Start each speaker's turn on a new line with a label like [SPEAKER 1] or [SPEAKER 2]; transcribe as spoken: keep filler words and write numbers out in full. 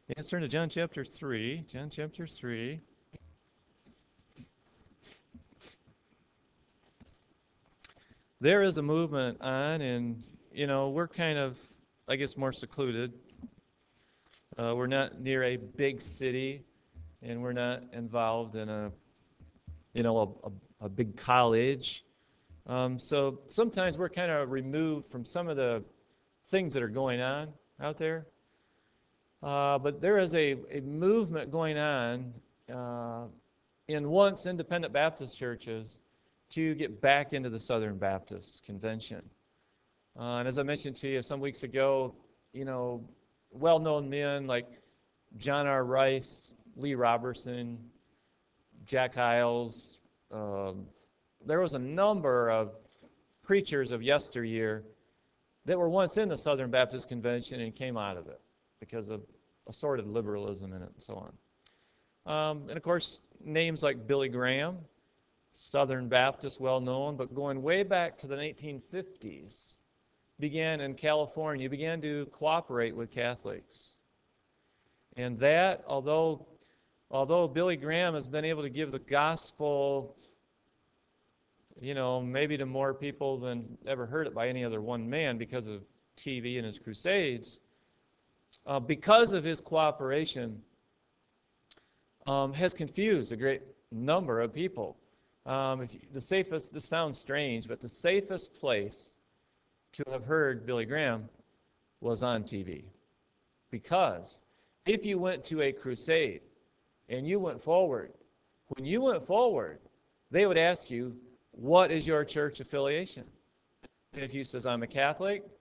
[SPEAKER 1] Let's turn to John chapter three. John chapter three. There is a movement on, and, you know, we're kind of, I guess, more secluded. Uh, we're not near a big city, and we're not involved in a, you know, a, a, a big college. Um, so sometimes we're kind of removed from some of the things that are going on out there. Uh, but there is a, a movement going on uh, in once independent Baptist churches to get back into the Southern Baptist Convention. Uh, and as I mentioned to you some weeks ago, you know, well-known men like John R. Rice, Lee Robertson, Jack Hyles, um, there was a number of preachers of yesteryear that were once in the Southern Baptist Convention and came out of it because of assorted liberalism in it and so on. Um, and of course, names like Billy Graham, Southern Baptist, well known, but going way back to the nineteen fifties, began in California, began to cooperate with Catholics. And that, although, although Billy Graham has been able to give the gospel, you know, maybe to more people than ever heard it by any other one man because of T V and his crusades, uh, because of his cooperation, um, has confused a great number of people. Um, if you, the safest, this sounds strange, but the safest place to have heard Billy Graham was on T V. Because if you went to a crusade and you went forward, when you went forward, they would ask you, what is your church affiliation? And if you says, I'm a Catholic,